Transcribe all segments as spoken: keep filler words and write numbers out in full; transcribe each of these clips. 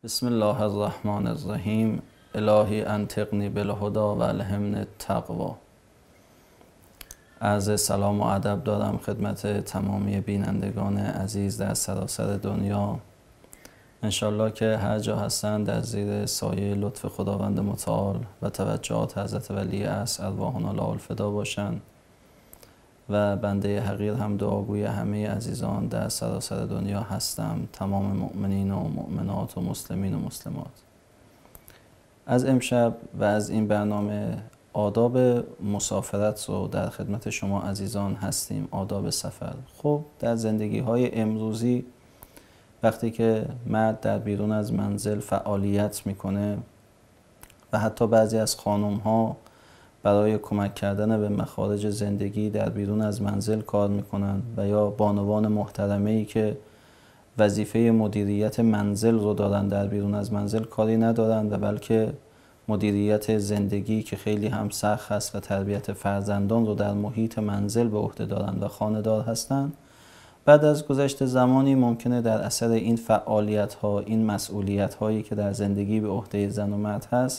بسم الله الرحمن الرحیم. الهی انطقنی بالهدی و الهمنی التقوی. عرض سلام و ادب دارم خدمت تمامی بینندگان عزیز در سراسر دنیا. انشالله که هر جا هستند در زیر سایه لطف خداوند متعال و توجهات حضرت ولی عصر ارواحنا لها الفدا باشند و بنده حقیر هم دعاگوی همه عزیزان در سراسر دنیا هستم، تمام مؤمنین و مؤمنات و مسلمین و مسلمات. از امشب و از این برنامه آداب مسافرت رو در خدمت شما عزیزان هستیم، آداب سفر. خب در زندگی های امروزی وقتی که مرد در بیرون از منزل فعالیت میکنه و حتی بعضی از خانم ها برای کمک کردن به مخارج زندگی در بیرون از منزل کار میکنن و یا بانوان محترمه‌ای که وظیفه مدیریت منزل رو دارن در بیرون از منزل کاری ندارن و بلکه مدیریت زندگی که خیلی هم سخت هست و تربیت فرزندان رو در محیط منزل به عهده دارن و خانه‌دار هستن، بعد از گذشت زمانی ممکنه در اثر این فعالیت ها، این مسئولیت هایی که در زندگی به عهده زن و مرد هست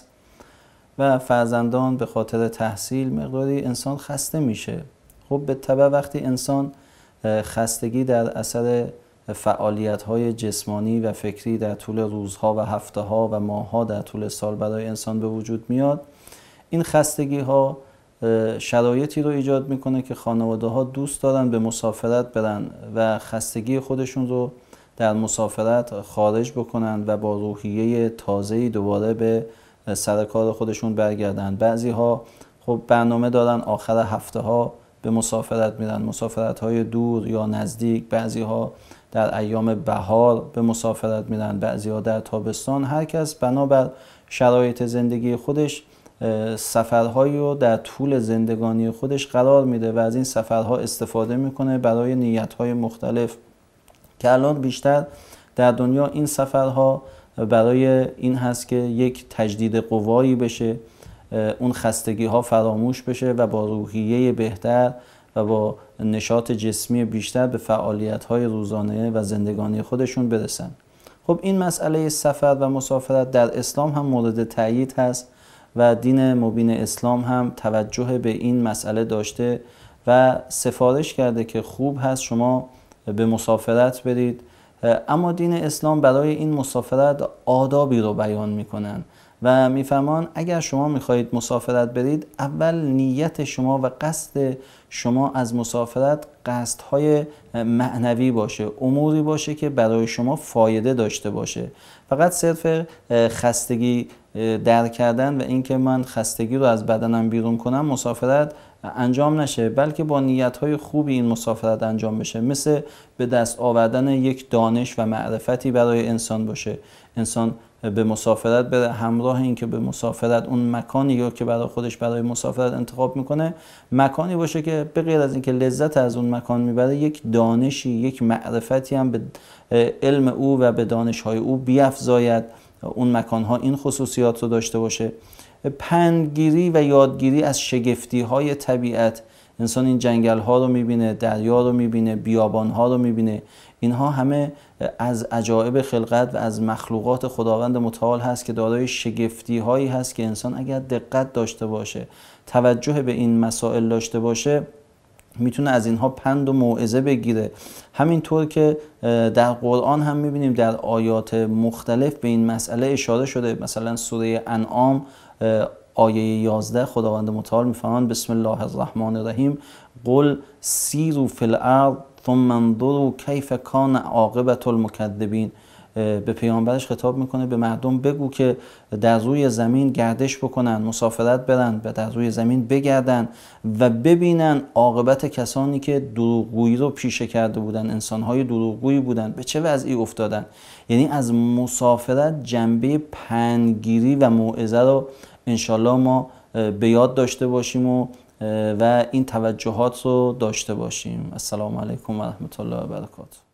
و فرزندان به خاطر تحصیل مقداری انسان خسته میشه. خب به تبع وقتی انسان خستگی در اثر فعالیت های جسمانی و فکری در طول روزها و هفته ها و ماه ها در طول سال برای انسان به وجود میاد، این خستگی ها شرایطی رو ایجاد میکنه که خانواده ها دوست دارن به مسافرت برن و خستگی خودشون رو در مسافرت خارج بکنن و با روحیه تازه‌ای دوباره به سر کار خودشون برگردن. بعضی ها خب برنامه دارن آخر هفته ها به مسافرت میرن، مسافرت های دور یا نزدیک. بعضی ها در ایام بهار به مسافرت میرن، بعضی ها در تابستان. هر کس بنابر شرایط زندگی خودش سفرهایی رو در طول زندگانی خودش قرار میده و از این سفرها استفاده میکنه برای نیتهای مختلف که الان بیشتر در دنیا این سفرها برای این هست که یک تجدید قوایی بشه، اون خستگی ها فراموش بشه و با روحیه بهتر و با نشاط جسمی بیشتر به فعالیت های روزانه و زندگانی خودشون برسن. خب این مسئله سفر و مسافرت در اسلام هم مورد تأیید هست و دین مبین اسلام هم توجه به این مسئله داشته و سفارش کرده که خوب هست شما به مسافرت برید، اما دین اسلام برای این مسافرت آدابی رو بیان میکنن و میفرمان اگر شما میخواهید مسافرت برید، اول نیت شما و قصد شما از مسافرت قصدهای معنوی باشه، اموری باشه که برای شما فایده داشته باشه. فقط صرف خستگی در کردن و اینکه من خستگی رو از بدنم بیرون کنم مسافرت انجام نشه، بلکه با نیت‌های خوبی این مسافرت انجام بشه، مثل به دست آوردن یک دانش و معرفتی برای انسان باشه. انسان به مسافرت بره، همراه این که به مسافرت اون مکانی یا که برای خودش برای مسافرت انتخاب میکنه مکانی باشه که به غیر از اینکه لذت از اون مکان میبره، یک دانشی، یک معرفتی هم به علم او و به دانش‌های او بیفزاید. اون مکان‌ها این خصوصیات رو داشته باشه. پندگیری و یادگیری از شگفتی‌های طبیعت. انسان این جنگل‌ها رو می‌بینه، دریا رو می‌بینه، بیابان‌ها رو می‌بینه. اینها همه از عجایب خلقت و از مخلوقات خداوند متعال هست که دارای شگفتی‌هایی هست که انسان اگر دقت داشته باشه، توجه به این مسائل داشته باشه، میتونه از اینها پند و موعظه بگیره. همینطور که در قرآن هم میبینیم در آیات مختلف به این مسئله اشاره شده. مثلا سوره انعام آیه یازده خداوند متعال میفرماید بسم الله الرحمن الرحیم قل سیروا فی الارض ثم انظروا کیف کان عاقبة المکذبین. به پیامبرش خطاب میکنه به مردم بگو که در روی زمین گردش بکنن، مسافرت برن و در روی زمین بگردن و ببینن عاقبت کسانی که دروغگویی رو پیشه کرده بودن، انسانهای دروغگویی بودن، به چه وضعی افتادن. یعنی از مسافرت جنبه پندگیری و موعظه رو انشالله ما به یاد داشته باشیم و و این توجهات رو داشته باشیم. السلام علیکم و رحمت الله و برکاته.